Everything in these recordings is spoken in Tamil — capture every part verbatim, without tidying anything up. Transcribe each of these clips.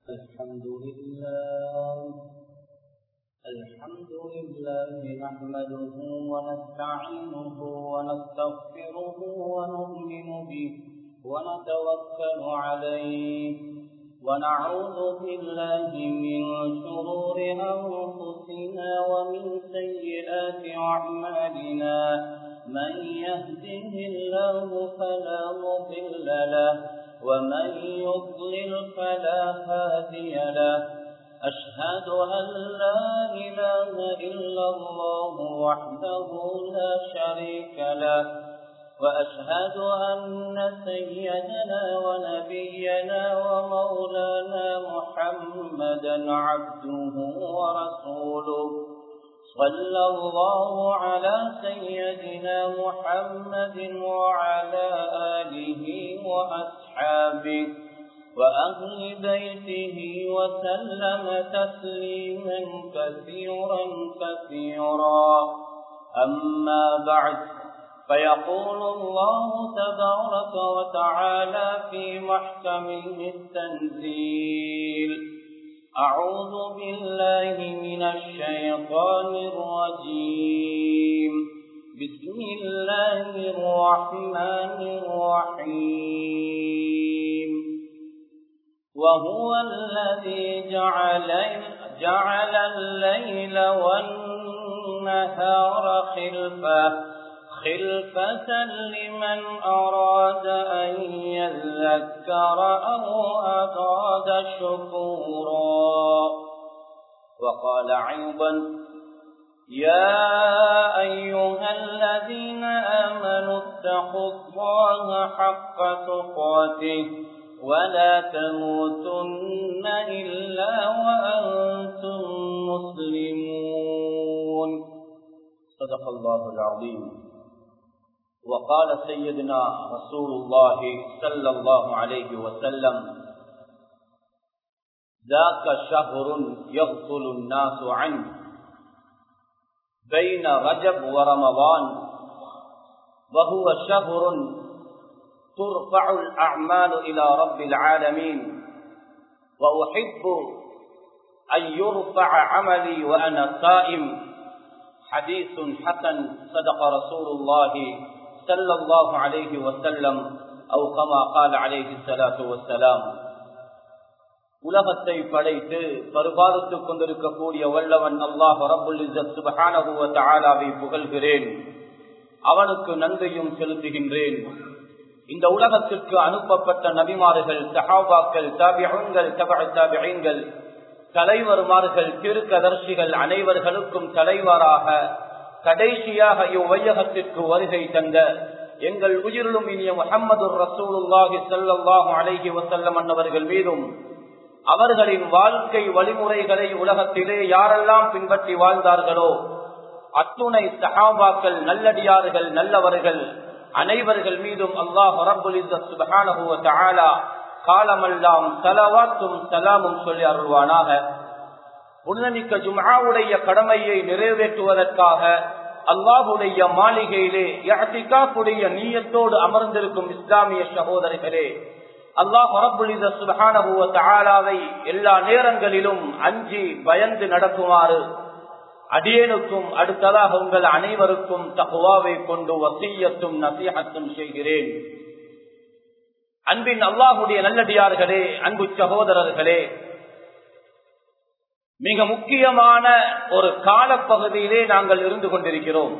الحمد لله الحمد لله نحمده ونستعينه ونستغفره ونؤمن به ونتوكل عليه ونعوذ بالله من شرور أنفسنا ومن سيئات أعمالنا من يهده الله فلا مضل له ومن يضلل فلا هادي له أشهد أن لا إله إلا الله وحده لا شريك له وأشهد أن سيدنا ونبينا ومولانا محمدا عبده ورسوله صلى الله على سيدنا محمد وعلى آله وأصحابه وأهل بيته وسلم تسليما كثيرا كثيرا أما بعد فيقول الله تبارك وتعالى في محكمه التنزيل أعوذ بالله من الشيطان الرجيم بسم الله الرحمن الرحيم وهو الذي جعل جعل الليل والنهار خلفة خلفة لمن أراد أن يذكر أو أراد شكورا وقال أيضا يا أيها الذين آمنوا اتقوا الله حق تقاته ولا تموتن إلا وأنتم مسلمون صدق الله العظيم وقال سيدنا رسول الله صلى الله عليه وسلم ذاك شهر يغفل الناس عنه بين رجب ورمضان وهو شهر ترفع الأعمال إلى رب العالمين وأحب أن يرفع عملي وأنا صائم حديث حسن صدق رسول الله صلى الله عليه وسلم أو كما قال عليه الصلاة والسلام. உலகத்தை படைத்து பரிபாலித்துக் கொண்டிருக்கக்கூடிய வல்லவன் அல்லாஹ் ரப்புல் இஸ்ஸத் சுப்ஹானஹு வ தஆலாவை புகழ்கிறேன். அவனுக்கு நன்றியும் செலுத்துகின்றேன். இந்த உலகத்திற்கு அனுப்பப்பட்ட நபிமார்கள், சஹாபாக்கள், தாபிஊன்கள், தபஅ தாபிஈன்கள், தலைவர்மார்கள், திருக்கதர்சிகள் அனைவர்களுக்கும் தலைவராக கடைசியாக இவ்வையகத்திற்கு வருகை தந்த எங்கள் உயிரிலும் இனிய முஹம்மதுர் ரசூலுல்லாஹி ஸல்லல்லாஹு அலைஹி வஸல்லம் அன்னவர்கள் மீதும் அவர்களின் வாழ்க்கை வழிமுறைகளை உலகத்திலே யாரெல்லாம் பின்பற்றி வாழ்ந்தார்களோ அத்துணை சஹாபாக்கள், நல்லடியார்கள், நல்லவர்கள் அனைவர்கள் மீதும் அல்லாஹ் ரப்புல் இஸ்ஸத் சுப்ஹானஹு வ தஆலா காலமெல்லாம் ஸலவாத்தும் ஸலாமும் சொல்லி அருள்வானாக. புனிதமிக்க ஜும்ஆவுடைய கடமையை நிறைவேற்றுவதற்காக அல்லாஹ்வுடைய மாளிகையிலே இஅ்திகாஃபுடைய நிய்யத்தோடு அமர்ந்திருக்கும் இஸ்லாமிய சகோதரர்களே, அல்லாஹ் ரப்புல் இஸ்ஸத் சுப்ஹானஹு வ தஆலாவை எல்லா நேரங்களிலும் அஞ்சி பயந்து நடக்குமாறு அடியேனுக்கும் அடுத்ததாக உங்கள் அனைவருக்கும் தக்வாவை கொண்டு வசியத்தும் நசீஹத்தும் செய்கிறேன். அன்பின் அல்லாஹ்வுடைய நல்லடியார்களே, அன்பு சகோதரர்களே, மிக முக்கியமான ஒரு காலப்பகுதியிலே நாங்கள் இருந்து கொண்டிருக்கிறோம்.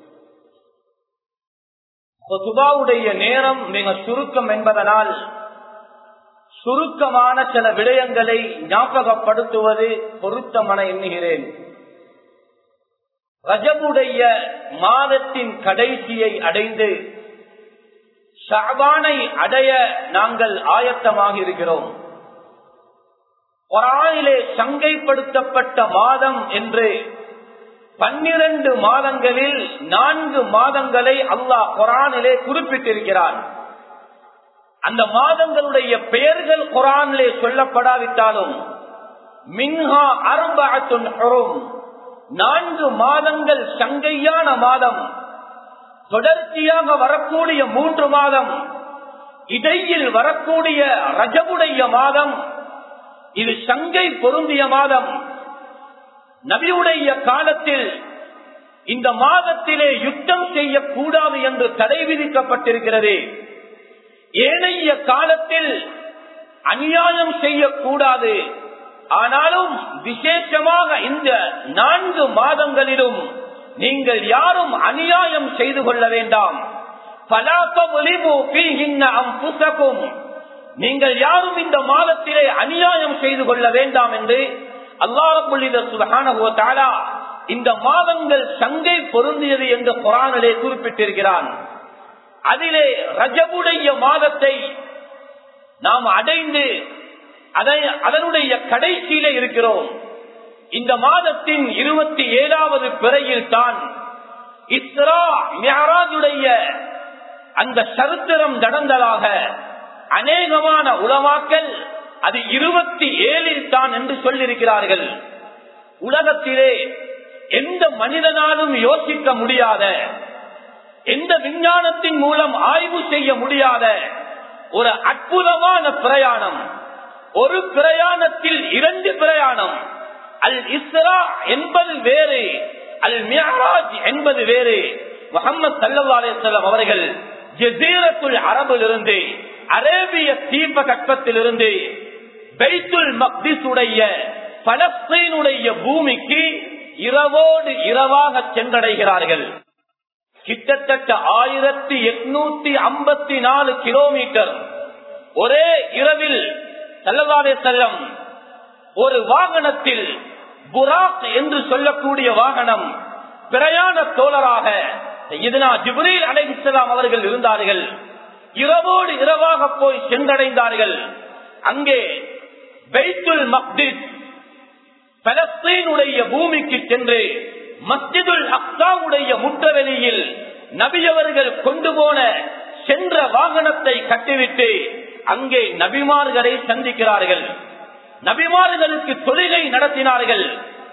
குதுபாவுடைய நேரம் மிக சுருக்கம் என்பதனால் சுருக்கமான சில விடயங்களை ஞாபகப்படுத்துவது பொருத்தமென எண்ணுகிறேன். ரஜபுடைய மாதத்தின் கடைசியை அடைந்து ஷஅபானை அடைய நாங்கள் ஆயத்தமாக இருக்கிறோம். குர்ஆனிலே சங்கைப்படுத்தப்பட்ட மாதம் என்று பன்னிரண்டு மாதங்களில் நான்கு மாதங்களை அல்லாஹ் குர்ஆனிலே குறிப்பிட்டிருக்கிறான். அந்த மாதங்களுடைய பெயர்கள் குர்ஆனிலே சொல்லப்படாவிட்டாலும் மின்ஹா அர்பஅத்துன் ஹுரும், நான்கு மாதங்கள் சங்கையான மாதம், தொடர்ச்சியாக வரக்கூடிய மூன்று மாதம், இடையில் வரக்கூடிய ரஜபுடைய மாதம், இது சங்கை பொருந்திய மாதம். நபியுடைய காலத்தில் இந்த மாதத்திலே யுத்தம் செய்யக்கூடாது என்று தடை விதிக்கப்பட்டிருக்கிறது. ஏனைய காலத்தில் அநியாயம் செய்யக்கூடாது. ஆனாலும் விசேஷமாக இந்த நான்கு மாதங்களிலும் நீங்கள் யாரும் அநியாயம் செய்து கொள்ள வேண்டாம். நீங்கள் யாரும் இந்த மாதத்திலே அநியாயம் செய்து கொள்ள வேண்டாம் என்று அல்லாஹ் சுப்ஹானஹு வ தஆலா இந்த மாதங்கள் சங்கை பொருந்தியது என்று குர்ஆனிலே குறிப்பிட்டிருக்கிறான். அதிலே ரஜபுடைய மாதத்தை நாம் அடைந்து அதை அதனுடைய கடைசியிலே இருக்கிறோம். இந்த மாதத்தின் இருபத்தி ஏழாவது பிறையில் தான் இஸ்ரா மிஅராஜுடைய அந்த சரித்திரம் நடந்ததாக அநேகமான உலமாக்கள் அது இருபத்தி ஏழில் தான் என்று சொல்லியிருக்கிறார்கள். உலகத்திலே எந்த மனிதனாலும் யோசிக்க முடியாத, எந்த விஞ்ஞானத்தின் மூலம் ஆய்வு செய்ய முடியாத ஒரு அற்புதமான பிரயாணம். ஒரு பிரயாணத்தில் இரண்டு பிரயாணம். அல் இஸ்ரா என்பது வேறு, அல் மிஅராஜ் என்பது வேறு. முஹம்மது ஸல்லல்லாஹு அலைஹி வஸல்லம் அவர்கள் ஜஸீரத்துல் அரபிலிருந்து, அரேபிய தீப கற்பத்திலிருந்து பைத்துல் மக்திஸ் உடைய பலஸ்தீனுடைய பூமிக்கு இரவோடு இரவாக சென்றடைகிறார்கள். கிட்டத்தட்ட ஆயிரத்தி எட்நூத்தி ஐம்பத்தி நாலு கிலோமீட்டர் ஒரே இரவில் ஸல்லல்லாஹு அலைஹி வஸல்லம் ஒரு வாகனத்தில், புராக் என்று சொல்லக்கூடிய வாகனம், பிரயாண தோழராக சய்யிதுனா ஜிப்ரீல் அலைஹிஸ்ஸலாம் அவர்கள் இருந்தார்கள். இரவோடு இரவாக போய் சென்றடைந்தார்கள். அங்கே பைத்துல் மக்திஸ் பலஸ்தீனுடைய பூமிக்கு சென்று மஸ்ஜிதுல் அக்ஸாவுடைய முற்றவெளியில் நபியவர்கள் கொண்டு போன சென்ற வாகனத்தை கட்டிவிட்டு அங்கே நபிமார்களை சந்திக்கிறார்கள். நபிமார்களுக்கு தொழுகை நடத்தினார்கள்.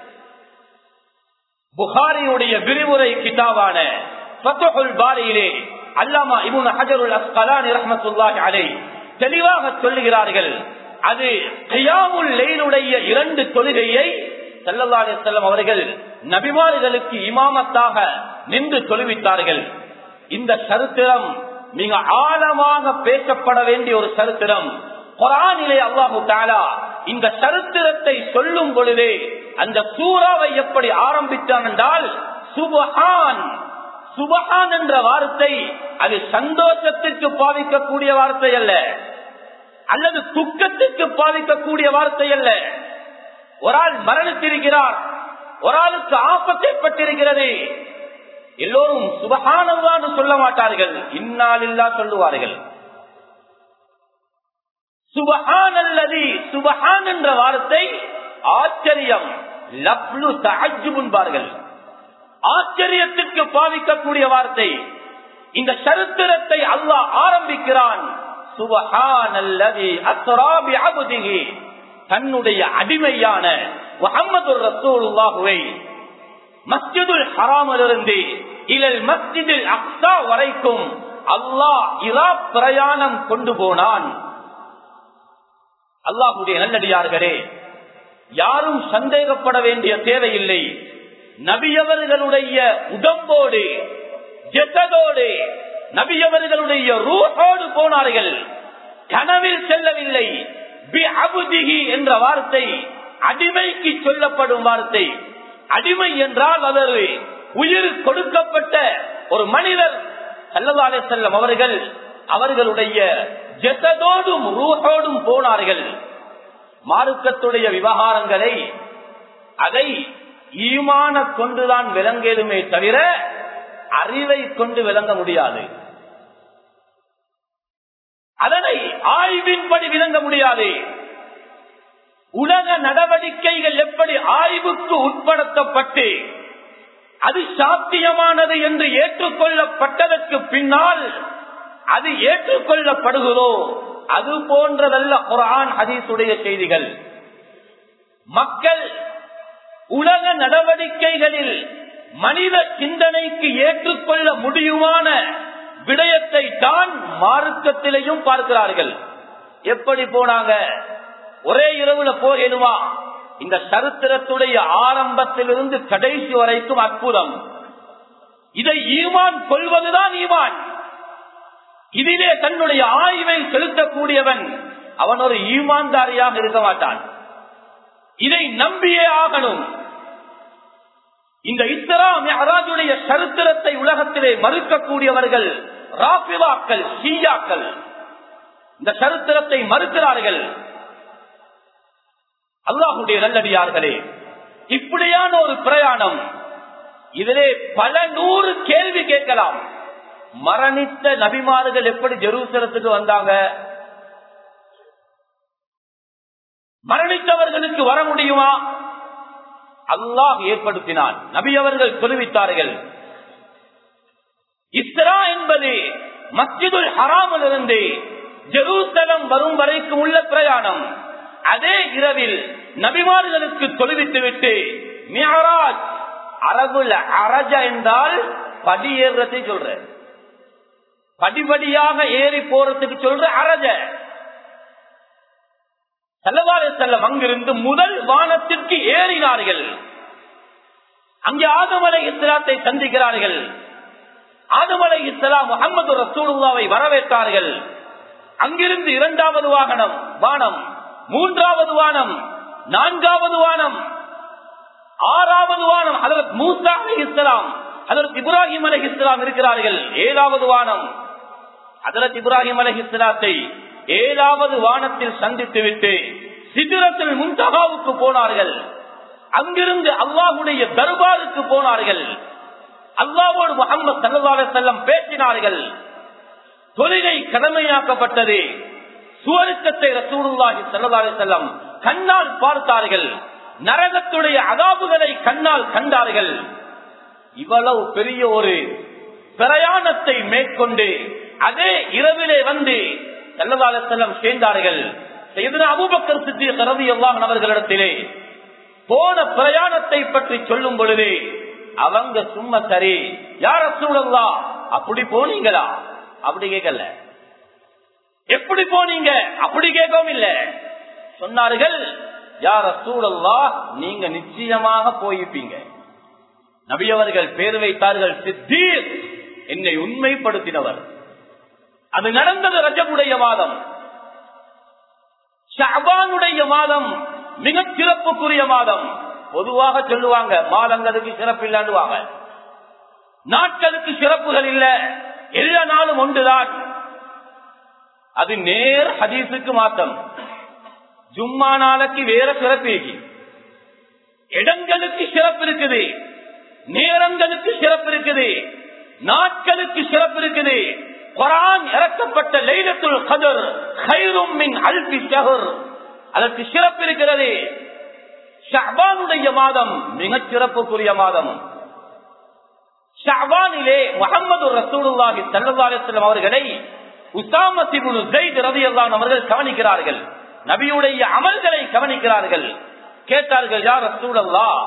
புகாரியுடைய விரிவுரை கிதாபான ஃபத்ஹுல் பாரியிலே அல்லாமா இப்னு ஹஜருல் அஸ்கலானி ரஹ்மத்துல்லாஹி அலைஹி தெளிவாக சொல்லுகிறார்கள். அது கியாமுல் லைலுடைய இரண்டு தொழுகையை ஸல்லல்லாஹு அலைஹி வஸல்லம் அவர்கள் நபிமார்களுக்கு இமாமத்தாக நின்று தொழுவித்தார்கள். இந்த சரித்திரம் மிக ஆழமாக பேசப்பட வேண்டிய ஒரு சரித்திரம். குர்ஆனிலே அல்லாஹு தஆலா இந்த சரித்திரத்தை சொல்லும் பொழுதே அந்த சூராவை எப்படி ஆரம்பித்தான் என்றால், சுப்ஹான். சுப்ஹான் என்ற வார்த்தை அது சந்தோஷத்துக்கு பாவிக்கக்கூடிய வார்த்தை அல்ல, அல்லது துக்கத்துக்கு பாவிக்கக்கூடிய வார்த்தை அல்ல. ஒரு ஆள் மரணித்திருக்கிறார், ஒரு ஆளுக்கு ஆபத்து ஏற்பட்டிருக்கிறது, எல்லோரும் சுப்ஹானல்லாஹ் சொல்ல மாட்டார்கள், இன்னா லில்லாஹ் சொல்லுவார்கள். சுப்ஹானல்லதி, சுப்ஹான் என்ற வார்த்தை ஆச்சரியம், லப்லு தஅஜ்ஜுப் என்பார்கள், ஆச்சரியத்துக்கு பாவிக்கக்கூடிய வார்த்தை. இந்த சரித்திரத்தை அல்லாஹ் ஆரம்பிக்கிறான், சுப்ஹானல்லதி அஸ்ரா பிஅப்திஹி, தன்னுடைய அடிமையான முஹம்மதுர் ரசூலுல்லாஹ்வை மஸ்ஜிதுல் ஹராமிலிருந்து இலல் மஸ்ஜிதுல் அக்ஸா வரைக்கும் அல்லாஹ் இரா பிரயாணம் கொண்டு போனான். அல்லாஹ்வுடைய நல்லடியார்களே, யாரும் சந்தேகப்பட வேண்டிய தேவையில்லை. நபியவர்களுடைய உடம்போடு, ஜெசதோடு, நபியவர்களுடைய ரூஹோடு போனார்கள், கனவில் செல்லவில்லை. பிஅப்திஹி என்ற வார்த்தை அடிமைக்கு சொல்லப்படும் வார்த்தை. அடிமை என்றால் அவர் உயிர் கொடுக்கப்பட்ட ஒரு மனிதர். ஸல்லல்லாஹு அலைஹி வஸல்லம் அவர்கள் அவர்களுடைய ஜெசதோடும் ரூஹோடும் போனார்கள். மார்க்கத்துடைய விவகாரங்களை அதை ஈமான கொண்டுதான் விளங்கலுமே தவிர அறிவை கொண்டு விளங்க முடியாது. அதனை ஆய்வின்படி விளங்க முடியாது. உலக நடவடிக்கைகள் எப்படி ஆய்வுக்கு உட்படுத்தப்பட்டு அது சாத்தியமானது என்று ஏற்றுக்கொள்ளப்பட்டதற்கு பின்னால் அது ஏற்றுக்கொள்ளப்படுகிறோ அது போன்றதல்ல குர்ஆன் ஹதீஸுடைய செய்திகள். மக்கள் உலக நடவடிக்கைகளில் மனித சிந்தனைக்கு ஏற்றுக்கொள்ள முடியுமான விடயத்தை தான் மார்க்கத்திலேயும் பார்க்கிறார்கள். எப்படி போனாங்க? ஒரே இரவுல போகணுமா? இந்த சரித்திரத்துடைய ஆரம்பத்திலிருந்து கடைசி வரைக்கும் அற்புதம். இதை ஈமான் கொள்வதுதான் ஈமான். இதிலே தன்னுடைய ஆய்வை செலுத்தக்கூடியவன் அவன் ஒரு ஈமான்தாரியாக இருக்க மாட்டான். இதை நம்பியே ஆகணும். இந்த இஸ்ரா மிஅராஜுடைய சரித்திரத்தை உலகத்திலே மறுக்கக்கூடியவர்கள் ராஃபிதாக்கள், ஷியாக்கள் இந்த சரித்திரத்தை மறுக்கிறார்கள். அல்லாஹ்வுடைய நல்லடியார்களே, இப்படியான ஒரு பிரயாணம், இதிலே பல நூறு கேள்வி கேட்கலாம். மரணித்த நபிமார்கள் எப்படி ஜெருசலத்துக்கு வந்தாங்க? மரணித்தவர்களுக்கு வர முடியுமா? அல்லாஹ் ஏற்படுத்தினான். நபி அவர்கள் தெரிவித்தார்கள், இஸ்ரா என்பது மஸ்ஜிதுல் ஹராமில் இருந்து ஜெருசலம் வரும் வரைக்கும் உள்ள பிரயாணம். அதே இரவில் நபிமார்களுக்கு தொழுவித்து விட்டு மிஅராஜ், அரபுல அரஜ என்றால் படியேறத்தை சொல்ற, படிபடியாக ஏறி போறதுக்கு சொல்ற அரஜ. ஸல்லல்லாஹு அலைஹி வஸல்லம் அங்கிருந்து முதல் வானத்திற்கு ஏறினார்கள். அங்கே ஆதம் அலைஹிஸ்ஸலாத்தை சந்திக்கிறார்கள். ஆதம் அலைஹிஸ்ஸலாம் முஹம்மது ரசூலுல்லாஹ்வை வரவேற்றார்கள். அங்கிருந்து இரண்டாவது வாகனம் வானம், மூன்றாவது வானம், நான்காவது வானம், ஆறாவது வானம் ஹஜ்ரத் மூசா அலைஹிஸ்ஸலாம், ஹஜ்ரத் இப்ராஹிம் அலைஹிஸ்ஸலாம் இருக்கிறார்கள். ஏழாவது வானம் ஹஜ்ரத் இப்ராஹிம் அலைஹிஸ்ஸலாத்தை ஏழாவது வானத்தில் சந்தித்து விட்டு சித்ரத்துல் முன்தஹாவுக்கு போனார்கள். அங்கிருந்து அல்லாஹ்வுடைய தர்பாருக்கு போனார்கள். அல்லாஹ்வோடு முஹம்மது ஸல்லல்லாஹு அலைஹி வஸல்லம் பேசினார்கள். தொழுகை கடமையாக்கப்பட்டது. சுவர்க்கத்தை ரசூலுல்லாஹி ஸல்லல்லாஹு அலைஹி வஸல்லம் கண்ணால் பார்த்தார்கள். நரகத்துடைய அதாபுகளை கண்ணால் கண்டார்கள். இவ்வளவு பெரிய ஒரு பிரயாணத்தை மேற்கொண்டு அதே இரவிலே வந்து ஸல்லல்லாஹு அலைஹி வஸல்லம் சேர்ந்தார்கள். சய்யிதுனா அபூபக்கர் சித்திக் ரலியல்லாஹு அன்ஹு அவர்களிடத்திலே போன பிரயாணத்தை பற்றி சொல்லும் பொழுது அவங்க சும்மா சரி யா ரசூலல்லாஹ் அப்படி போனீங்களா? அப்படி கேட்கல. எப்படி போனீங்க? அப்படி கேட்கவும் இல்லை. சொன்னார்கள், யா ரசூலல்லாஹ் நீங்க நிச்சயமாக போயிருப்பீங்க. நபி அவர்கள் பேர் வைத்தார்கள் சித்தீக், என்னை உண்மைப்படுத்தினவர். அது நடந்தது ரஜபுடைய மாதம். ஷஅபானுடைய மாதம் மிக சிறப்புக்குரிய மாதம். பொதுவாக சொல்லுவாங்க மாதங்களுக்கு சிறப்பு இல்லாண்டுவாங்க, நாட்களுக்கு சிறப்புகள் இல்ல, எல்லா நாளும் ஒன்றுதான். அது நேர் ஹதீஸுக்கு மாத்தம். ஜும்மா நாளைக்கு வேற சிறப்பு இருக்கு, இடங்களுக்கு சிறப்பு இருக்குது, நேரங்களுக்கு சிறப்பு இருக்குது, நாட்களுக்கு சிறப்பு இருக்குது. குர்ஆன் இறக்கப்பட்ட லைலத்துல் கத்ர் கைரும் மின் அல்ஃபி ஷஹர், அதற்கு சிறப்பு இருக்கிறது. ஷஅபானுடைய மாதம் மிகச் சிறப்புக்குரிய மாதம். ஷஅபானிலே முஹம்மது ரசூலுல்லாஹி ஸல்லல்லாஹு அலைஹி வஸல்லம் அவர்களை உஸாமா இப்னு ஸைத் ரலியல்லாஹு அன்ஹு அவர்கள் கவனிக்கிறார்கள். நபியுடைய அமல்களை கவனிக்கிறார்கள். கேட்டார்கள், யா ரசூலல்லாஹ்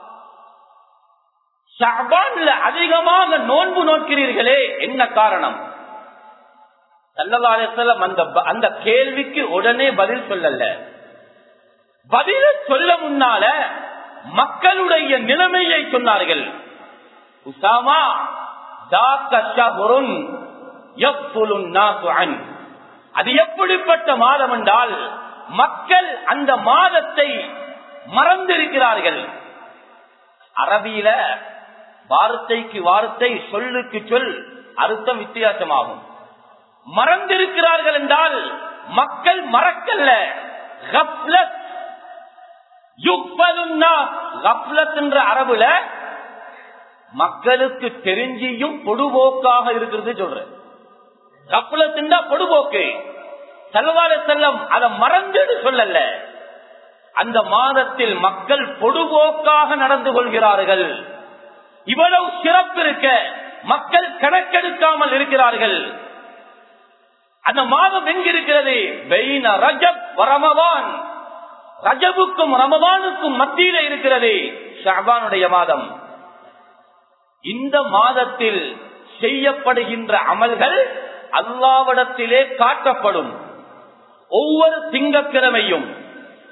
ஷஅபான்ல அதிகமாக நோன்பு நோக்கிறீர்களே, என்ன காரணம்? ஸல்லல்லாஹு அலைஹி வஸல்லம் அந்த அந்த கேள்விக்கு உடனே பதில் சொல்லல. பதில் சொல்ல முன்னால மக்களுடைய நிலைமையை சொன்னார்கள். உஸாமா ذاك شهر يغفل الناس عنه, அது எப்படிப்பட்ட மாதம் என்றால் மக்கள் அந்த மாதத்தை மறந்திருக்கிறார்கள். அரபியில வார்த்தைக்கு வார்த்தை, சொல்லுக்கு சொல் அர்த்தம் வித்தியாசமாகும். மறந்திருக்கிறார்கள் என்றால் மக்கள் மறக்கல்ல, கஃப்லத். யுக்ஃபலுன்னா கஃப்லத் என்ற அரபுல மக்களுக்கு தெரிஞ்சியும் பொடுபோக்காக இருக்கிறது சொல்ற. கஃப்லத் என்றா பொடுபோக்கு. ஸல்லல்லாஹு அலைஹி வஸல்லம் அதை மறந்துன்னு சொல்லல. அந்த மாதத்தில் மக்கள் பொடுபோக்காக நடந்து கொள்கிறார்கள். இவ்வளவு சிறப்பு இருக்க மக்கள் கணக்கெடுக்காமல் இருக்கிறார்கள். அந்த மாதம் எங்கிருக்கிறது? பைன ரஜப் வ ரமதான், ரஜபுக்கும் ரமதானுக்கும் மத்தியில இருக்கிறது ஷஅபானுடைய மாதம். இந்த மாதத்தில் செய்யப்படுகின்ற அமல்கள் அல்லாஹ்விடத்திலே காட்டப்படும். ஒவ்வொரு திங்கட்கிழமையும்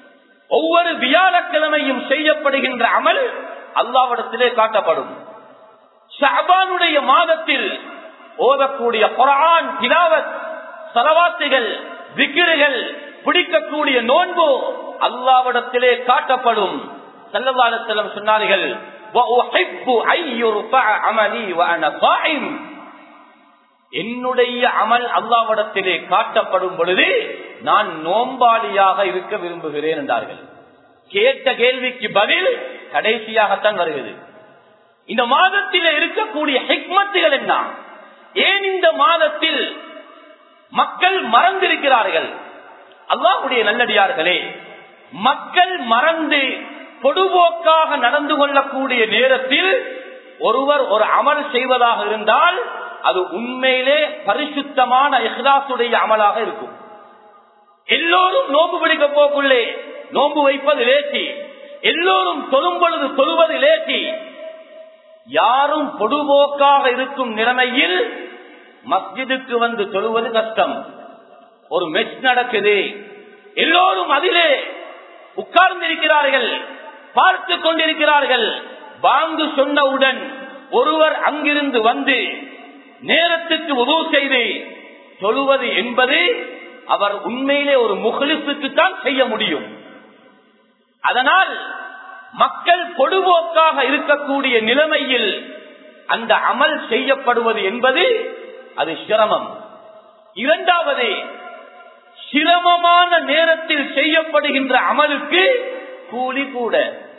ஒவ்வொரு வியாழக்கிழமையும் செய்யப்படுகின்ற அமல் அல்லாஹ்விடத்திலே காட்டப்படும். ஷஅபானுடைய மாதத்தில் ஓதக்கூடிய குர்ஆன் திலாவத், ஸலவாத்துகள், திக்ருகள், பிடிக்கக்கூடிய நோன்பு அல்லாஹ்விடத்திலே காட்டப்படும். ஸல்லல்லாஹு அலைஹி வஸல்லம் சொன்னார்கள், வஉஹிப்பு அய்யுர்ஃபஅ அமலி வஅனா ஸாயிம். என்னுடைய அமல் அல்லாஹ்விடத்திலே காட்டப்படும் பொழுது நான் நோன்பாளியாக இருக்க விரும்புகிறேன் என்றார்கள். கேட்ட கேள்விக்கு பதில் கடைசியாகத்தான் வருகிறது. இந்த மாதத்தில் இருக்கக்கூடிய ஹிக்மத்துகள் என்ன? ஏன் இந்த மாதத்தில் மக்கள் மறந்திருக்கிறார்கள்? அல்லாஹ்வுடைய நல்லடியார்களே, மக்கள் மறந்து பொதுபோக்காக நடந்து கொள்ளக்கூடிய நேரத்தில் ஒருவர் ஒரு அமல் செய்வதாக இருந்தால் அது உண்மையிலே பரிசுத்தமான இஹ்லாசுடைய அமலாக இருக்கும். எல்லோரும் நோன்பு பிடிக்க போக்குள்ளே நோன்பு வைப்பது லேசி, எல்லோரும் தொழும் பொழுது தொழுவது லேசி. யாரும் பொதுபோக்காக இருக்கும் நிலைமையில் மஸ்ஜிதுக்கு வந்து தொழுவது கஷ்டம். ஒரு மெச் நடக்குது, எல்லோரும் அதிலே உட்கார்ந்திருக்கிறார்கள், பார்த்து கொண்டிருக்கிறார்கள். பாங்கு சொன்னவுடன் ஒருவர் அங்கிருந்து வந்து நேரத்துக்கு உதவு செய்து தொழுவது என்பது அவர் உண்மையிலே ஒரு முஹ்லிஸுக்கு தான் செய்ய முடியும். அதனால் மக்கள் பொதுபோக்காக இருக்கக்கூடிய நிலைமையில் அந்த அமல் செய்யப்படுவது என்பது அது சிரமம். இரண்டாவது, சிரமமான நேரத்தில் செய்யப்படுகின்ற அமலுக்கு கூலி கூட.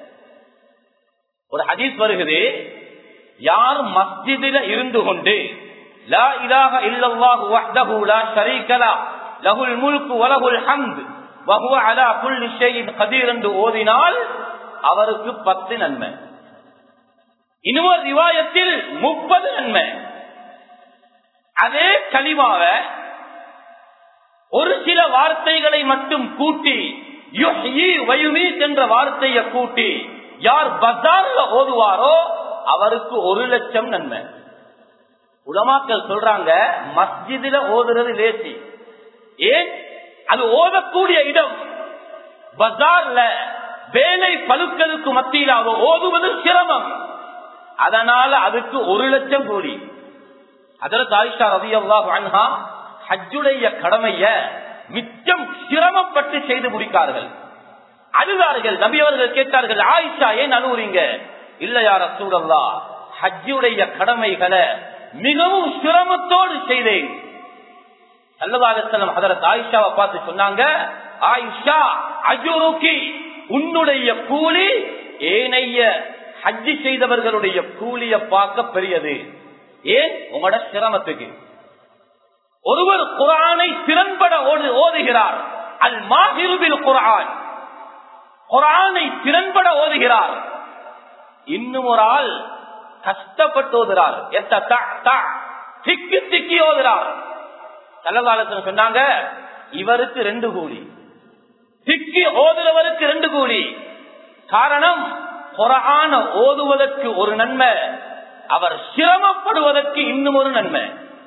ஒரு ஹதீஸ் வருகிறது, யார் மஸ்ஜிதில இருந்து கொண்டு லா இலாஹ இல்லல்லாஹு வஹ்தஹு லா ஷரீக லஹு லஹுல் முல்கு வ லஹுல் ஹம்து வ ஹுவ அலா குல்லி ஷைஇன் கதீர் என்று ஓதினால் அவருக்கு பத்து நன்மை. இன்னொரு ரிவாயத்தில் முப்பது நன்மை. அதே கலிமாவை ஒரு சில வார்த்தைகளை மட்டும் கூட்டி யுஹ்யி வ யுமீத் என்ற வார்த்தையை கூட்டி யார் பஜார்ல ஓதுவாரோ அவருக்கு ஒரு லட்சம் நன்மை. உலமாக்கள் சொல்றாங்க, மஸ்ஜிதில ஓதுறது லேசி. ஏன்? அது ஓதக்கூடிய இடம். பஜார்ல வேலை பழுக்களுக்கு மத்தியில் அவ ஓதுவது சிரமம். அதனால அதுக்கு ஒரு லட்சம் கோடி. ஹஜ்ரத் ஆயிஷா ரலியல்லாஹு அன்ஹா ஹஜ்ஜுடைய கடமைய மிச்சம் சிரமப்பட்டு செய்து முடித்தார்கள். அழுதார்கள். நபி அவர்கள் கேட்டார்கள், ஆயிஷா ஏன் அழுவுறீங்க? இல்லையா ரசூலல்லாஹ், ஹஜ்ஜுடைய கடமைகளை மிகவும் சிரமத்தோடு செய்தேன். ஸல்லல்லாஹு அலைஹி வஸல்லம் ஹஜ்ரத் ஆயிஷாவை பார்த்து சொன்னாங்க, ஆயிஷா அஜ்ருகி, உன்னுடைய கூலி ஏனைய ஹஜ் செய்தவர்களுடைய கூலியை பார்க்க பெரியது. ஏன்? உங்களோட சிரமத்துக்கு. ஒருவர் குர்ஆனை திறன்பட ஓதுகிறார், அல் மாஹிரு பில் குர்ஆன், குர்ஆனை திறன்பட ஓதுகிறார். இன்னும் ஒரு ஆள் கஷ்டப்பட்டு ஓதுறார், திக்கி திக்கி ஓதுறார். ஸல்லல்லாஹு அலைஹி வஸல்லம் சொன்னாங்க, இவருக்கு ரெண்டு கூலி, திக்கி ஓதுறவருக்கு ரெண்டு கூலி. காரணம், குர்ஆன ஓதுவதற்கு ஒரு நன்மை, அவர் சிரமப்படுவதற்கு இன்னும் ஒரு நன்மை.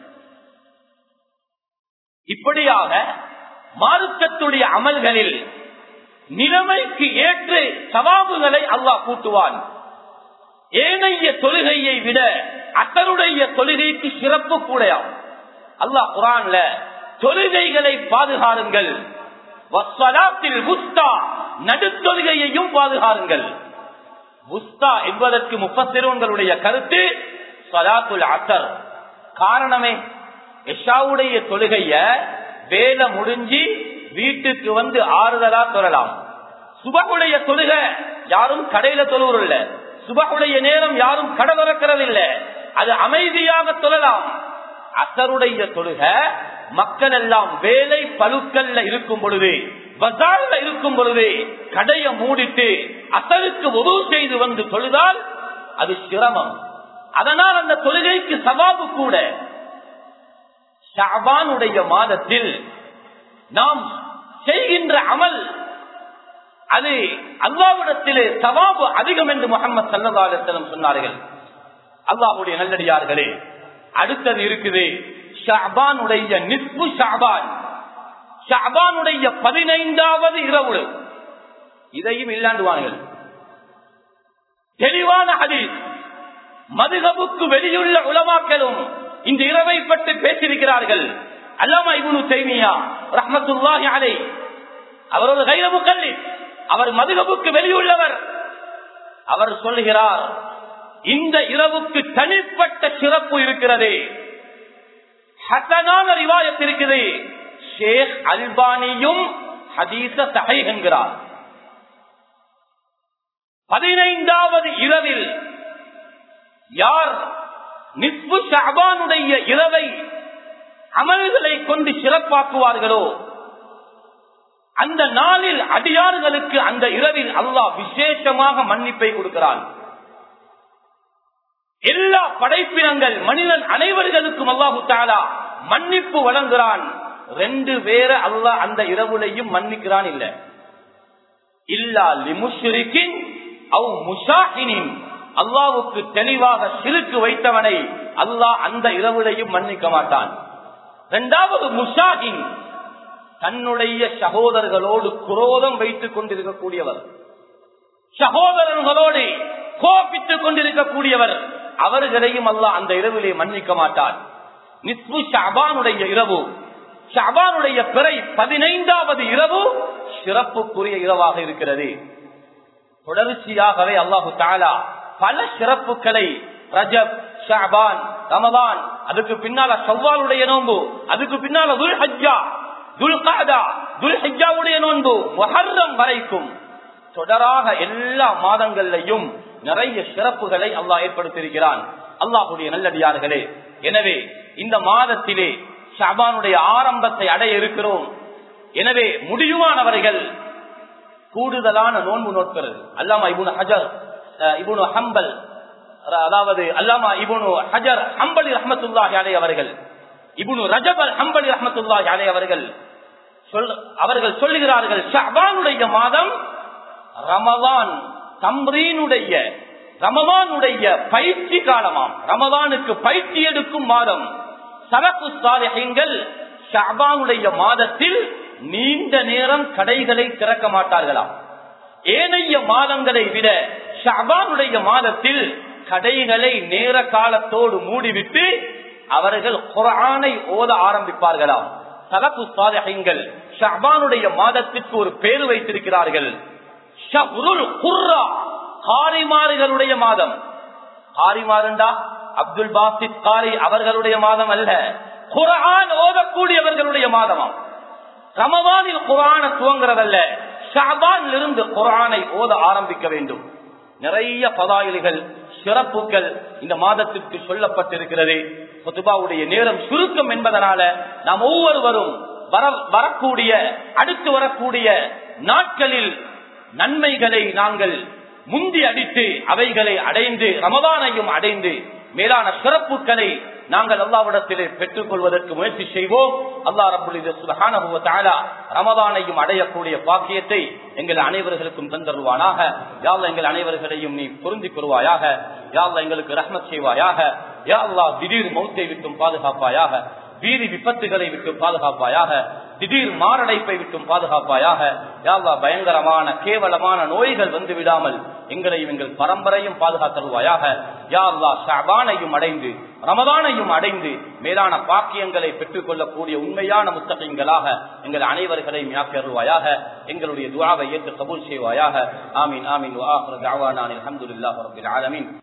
இப்படியாக மார்க்கத்துடைய அமல்களில் நிலைமைக்கு ஏற்று சவாபுகளை அல்லாஹ் கூட்டுவான். ஏனைய தொழுகையை விட அசருடைய தொழுகைக்கு சிறப்பு கூடையாம். அல்லாஹ் குர்ஆன்ல தொழுகைகளை பாதுகாருங்கள், வஸ்ஸலாத்தில் வுஸ்தா, நடுத்தொழுகையையும் பாதுகாருங்கள். வுஸ்தா என்பதற்கு முஃபஸ்ஸிரூன்களுடைய கருத்து ஸலாத்துல் அஸர். காரணமே, இஷாவுடைய தொழுகைய வேலை முடிஞ்சு வீட்டுக்கு வந்து ஆறுதலா தொழலாம். சுபஹுடைய தொழுகை யாரும் கடையில தொழுவதில்ல, சுபஹுடைய நேரம் யாரும் கடை திறக்கிறது இல்ல, அது அமைதியாக தொழலாம். அசருடைய தொழுகை மக்கள் எல்லாம் வேலை பழுக்கல்ல இருக்கும் பொழுது, பஜார்ல இருக்கும் பொழுது கடையை மூடிட்டு அசருக்கு உதவு செய்து வந்து தொழுதால் அது சிரமம். அதனால் அந்த தொழுகைக்கு சவாபு கூட. ஷஅபானுடைய மாதத்தில் நாம் செய்கின்ற அமல் அது அல்லாஹ்விடத்திலே சவாபு அதிகம் என்று முஹம்மது ஸல்லல்லாஹு அலைஹி வஸல்லம் சொன்னார்கள். அல்லாஹ்வுடைய நல்லடியார்களே, அடுத்தது இருக்குது ஷஅபானுடைய நிஸ்பு ஷஅபான், ஷஅபானுடைய பதினைந்தாவது இரவு. இதையும் இல்லாண்டுவார்கள். தெளிவான ஹதீஸ். மதுஹபுக்கு வெளியுள்ள உலமாக்களும் இந்த இரவை பற்றி பேசியிருக்கிறார்கள். அல்லாமா இப்னு தைமியா ரஹ்மத்துல்லாஹி அலைஹி அவர் ஒரு கைர முகல்லித், அவர் மதுஹபுக்கு வெளியுள்ளவர். அவர் சொல்கிறார், இந்த இரவுக்கு தனிப்பட்ட சிறப்பு இருக்கிறது. ஹசனான ரிவாயத் இருக்குது. ஷேக் அல்பானியும் ஹதீஸ சஹீஹ் என்கிறார். பதினைந்தாவது இரவில் யார் நிஸ்பு ஷஅபானுடைய இரவை அமல்களை கொண்டு சிறப்பாக்குவார்களோ அந்த நாளில் அடியார்களுக்கு அந்த இரவில் அல்லாஹ் விசேஷமாக மன்னிப்பை கொடுக்கிறான். எல்லா படைப்பினங்கள் மனிதன் அனைவர்களுக்கும் அல்லாஹு தஆலா மன்னிப்பு வழங்குகிறான். ரெண்டு பேர அல்லாஹ் அந்த இரவுலையும் மன்னிக்கிறான். இல்ல இல்லா லிமுஷ்ரிகின் அவ் முஷாஹினின், அல்லாஹ்வுக்கு தெளிவாக ஷிர்க் வைத்தவனை அல்லாஹ் அந்த இரவுலையும் மன்னிக்க மாட்டான். இரண்டாவது முஷாஹின், தன்னுடைய சகோதரர்களோடு குரோதம் வைத்துக் கொண்டிருக்கக்கூடியவர், சகோதரர்களோடு கோபித்துக் கொண்டிருக்கக்கூடியவர், அவர்களையும் அல்லாஹ் அந்த இரவிலே மன்னிக்க மாட்டான். நிஸ்பு ஷஅபானுடைய இரவு, ஷஅபானுடைய பிறை பதினைந்தாவது இரவு சிறப்புக்குரிய இரவாக இருக்கிறது. தொடர்ச்சியாகவே அல்லாஹு தஆலா பல சிறப்புகளை ரஜப், ஷஅபான், ரமதான், அதுக்கு பின்னால ஷவ்வாலுடைய நோன்பு, அதுக்கு பின்னால துல் ஹஜ்ஜா, துல் கஅதா, துல் ஹஜ்ஜாவுடைய நோன்பு, முஹர்ரம் வரைக்கும் தொடராக எல்லா மாதங்களிலும் நிறைய சிறப்புகளை அல்லாஹ் ஏற்படுத்தியிருக்கிறான். அல்லாஹ்வுடைய நல்லடியார்களே, எனவே இந்த மாதத்திலே ஷஅபானுடைய ஆரம்பத்தை அடைய இருக்கிறோம். எனவே முடியுமானவர்கள் கூடுதலான நோன்பு நோக்கிறது. அல்லாமா இப்னு ஹஜர் இப்னு ஹம்பல், அதாவது அல்லாமா இப்னு ஹஜர் ஹம்பலி ரஹ்மத்துல்லாஹி அலைஹி அவர்கள், இப்னு ரஜப் அல் ஹம்பலி ரஹ்மத்துல்லாஹி அலைஹி அவர்கள் அவர்கள் சொல்லுகிறார்கள், ஷஅபானுடைய மாதம் ரமலான் தம்ரீனுடைய ரமலானுடைய பயிற்சி காலமாம். ரமலானுக்கு பயிற்சி எடுக்கும் மாதம். சலஃபு ஸாலிஹீன்கள் ஷஅபானுடைய மாதத்தில் நீண்ட நேரம் கடைகளை திறக்க மாட்டார்களாம். ஏனைய மாதங்களை விட ஷஅபானுடைய மாதத்தில் கடைகளை நேர காலத்தோடு மூடிவிட்டு அவர்கள் குர்ஆனை ஓத ஆரம்பிப்பார்களாம். சலஃபு ஸாலிஹீன்கள் ஷஅபானுடைய மாதத்திற்கு ஒரு பேர் வைத்திருக்கிறார்கள், ஷஹ்ருல் குர்ரா, காரிமார்களுடைய மாதம். காரிமாருண்டா அப்துல் பாசித் காரி அவர்களுடைய மாதம் அல்ல, குர்ஆன் ஓதக்கூடியவர்களுடைய மாதமாம். ரமதானில் குர்ஆன துவங்குறதல்ல, ஷஅபானில் இருந்து குர்ஆனை ஓத ஆரம்பிக்க வேண்டும். நிறைய பதாயில்கள், சிறப்புகள் இந்த மாதத்திற்கு சொல்லப்பட்டிருக்கிறது. குதுபாவுடைய நேரம் சுருக்கம் என்பதனால நாம் ஒவ்வொருவரும் வரக்கூடிய அடுத்து வரக்கூடிய நாட்களில் நன்மைகளை நாங்கள் முந்தி அடித்து அவைகளை அடைந்து ரமதானையும் அடைந்து மேலான சிறப்புகளை நாங்கள் அல்லாஹ்விடத்திலே பெற்றுக் கொள்வதற்கு முயற்சி செய்வோம். அல்லாஹ் ரப்பல் இஸ்ஸத் சுப்ஹானஹு வ தஆலா ரமதானையும் அடையக்கூடிய பாக்கியத்தை எங்கள் அனைவர்களுக்கும் தந்தருவானாக. யா அல்லாஹ் எங்கள் அனைவர்களையும் நீ பொருந்திக் கொள்வாயாக. யா அல்லாஹ் எங்களுக்கு ரஹ்மத் செய்வாயாக. யா அல்லாஹ் திடீர் மௌத்தை விட்டும் பாதுகாப்பாயாக, வீதி விபத்துகளை விட்டு பாதுகாப்பாயாக, திடீர் மாரடைப்பை விட்டும் பாதுகாப்பாயாக. யா அல்லாஹ் பயங்கரமான கேவலமான நோய்கள் வந்து விடாமல் எங்களையும் எங்கள் பரம்பரையும் பாதுகாத்தருவாயாக. யா அல்லாஹ் ஷஅபானையும் அடைந்து ரமதானையும் அடைந்து மேலான பாக்கியங்களை பெற்றுக் கொள்ளக்கூடிய உண்மையான முத்தகீன்களாக எங்கள் அனைவர்களையும் யாக்கருவாயாக. எங்களுடைய துஆவை ஏற்று கபூல் செய்வாயாக. ஆமீன் ஆமீன். வ ஆகிரு தஅவானா அல்ஹம்துலில்லாஹி ரப்பில் ஆலமீன்.